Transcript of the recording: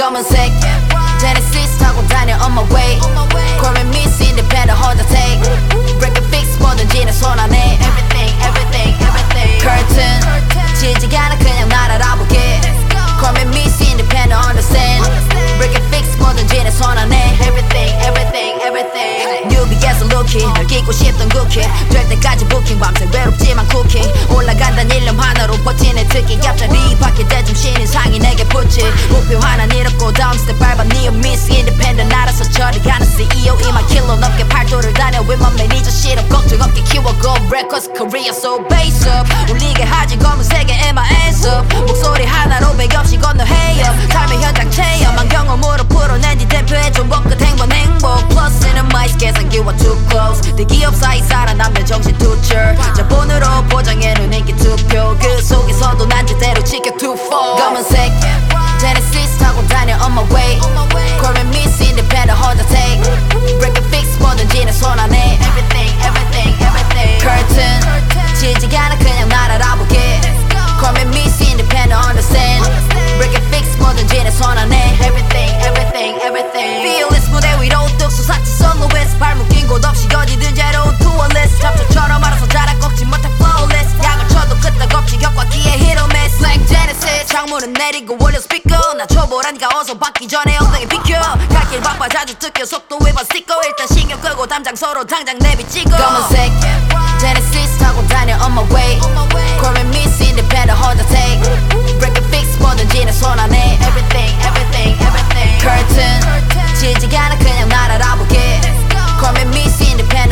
검은색 Genesis 타고 다녀 on my way Call me Miss Independent 혼자 take Break and fix 뭐든지 내 손 안에 Everything, everything, everything Curtain 지지 않아 그냥 날 알아보게 Call me Miss Independent understand Break and fix 뭐든지 내 손 안에 Everything, everything, everything 뉴비에서 looking 널 끼고 싶던 cookie 될 때까지 booking 밤새 외롭지만 cooking 올라간단 일념 하나로 버티는 특기 앞자리 밖에 대중신 인상이 내게 붙지 목표 하나 잃었고 다음 스텝 밟아 니어 Miss Independent 알아서 처리하는 CEO 2만 킬로 넘게 팔도를 다녀 with my 매니저 실업 걱정 없게 키워고 Breakfast Korea so base up 울리게 하지 검은색의 in my hands up 목소리 하나로 백 없이 건너 hey up 삶의 현장 체험한 경험으로 풀어낸 뒤 대표해준 법 끝 행복 행복 플러스는 마이스 계산기와 too close 대기업 사이 살아남는 정신 투철 자본으로 보장해놓은 인기 투표 그 속에서도 난 제대로 지켜 2-4 검은색 Genesis 타고 다녀 on my way Call me Miss Independent 혼자 take Break and fix 뭐든지 내 손 안에 Everything, everything, everything Curtain 지지 않아 그냥 날 알아보게 Call me Miss Independent understand Break and fix 뭐든지 내 손 안에 Everything, everything, everything Fearless 무대 위로 뚝 솟았지 soloist 발목 낀 곳 없이 어디든 자유로운 tourist 잡초처럼 알아서 자라 꺾지 못한 flawless 약을 쳐도 끄떡없이 격과기에 hit or miss Like Genesis 창문은 내리고 올려 스피커 나 초보라니까 어서 받기 전에 엉덩이 비켜 갈길 바빠 자주 뜯겨 속도 위반 스티커 일단 신경 끄고 담장 서로 당장 내비 찍어 검은색 Genesis 타고 다녀 on my way Call me Miss Independent 혼자 take Break and fix 뭐든지 내 손 안에 Everything, everything, everything Curtain 지지 않아 그냥 날 알아보게 Call me Miss Independent